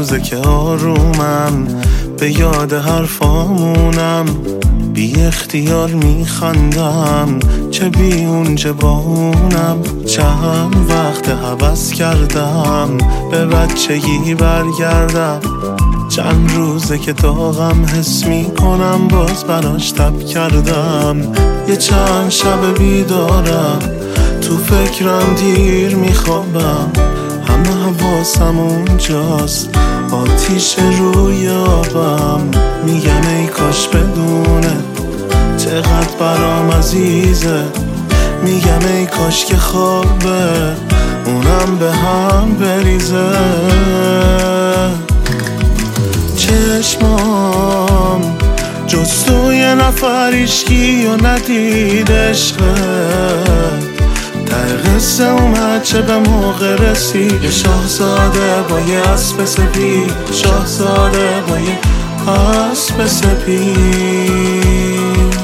روزه که آرومم، به یاد حرفامونم، بی اختیار میخندم، چه بی اونجا با اونم. چند وقت هوس کردم به بچگی برگردم، چند روزه که داغم حس میکنم، باز براش تب کردم. یه چند شب بیدارم، تو فکرم دیر میخوابم، همه حواسم اونجاست، آتیش روی آبم. میگم ای کاش بدونه چقدر برام عزیزه، میگم ای کاش که خوابه اونم به هم بریزه. چشمام جز تو یه نفر عشقی و ندید عشقه، ته قصه اومد چه به موقع رسید. یه شاهزاده با یه اسب سپید، شاهزاده با یه اسب سپید.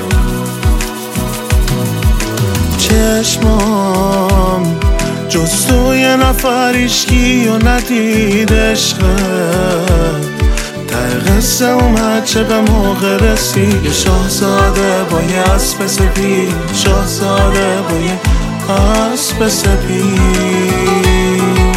چشمام جز تو یه نفر عشقی و ندید عشقه، ته قصه اومد چه به موقع رسید. یه شاهزاده با یه اسب سپید، شاهزاده با یه اسب سپید.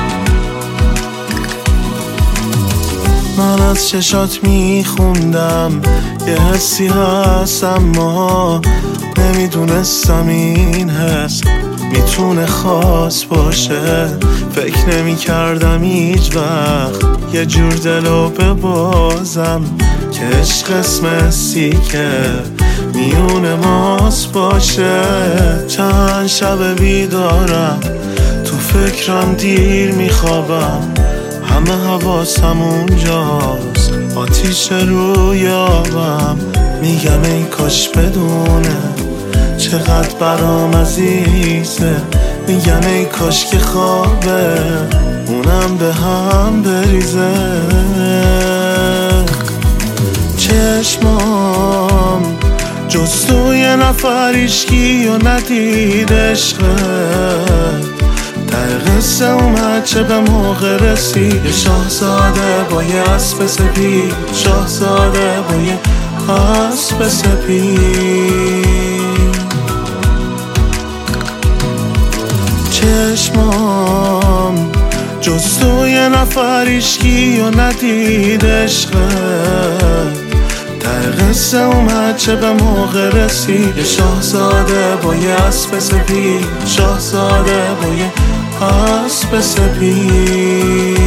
من از چشات میخوندم یه حسی هست، اما نمیدونستم این حس میتونه خاص باشه. فکر نمی کردم هیچ وقت یه جور دلو ببازم که عشق اسم حسی که میون ماست باشه. چند شب بیدارم، تو فکرم دیر میخوابم، همه حواسم اونجاست، آتیش روی آبم. میگم ای کاش بدونه چقدر برام عزیزه، میگم ای کاش که خوابه اونم به هم بریزه. چشمام جز تو یه نفر عشقی و ندید عشقه، ته قصه اومد چه به موقع رسید. یه شاهزاده با یه اسب سپید، شاهزاده با یه اسب سپید. چشمام جز تو یه نفر عشقی و ندید عشقه، ته قصه اومد چه به موقع رسید. یه شاهزاده با یه اسب سپید، شاهزاده با یه اسب سپید.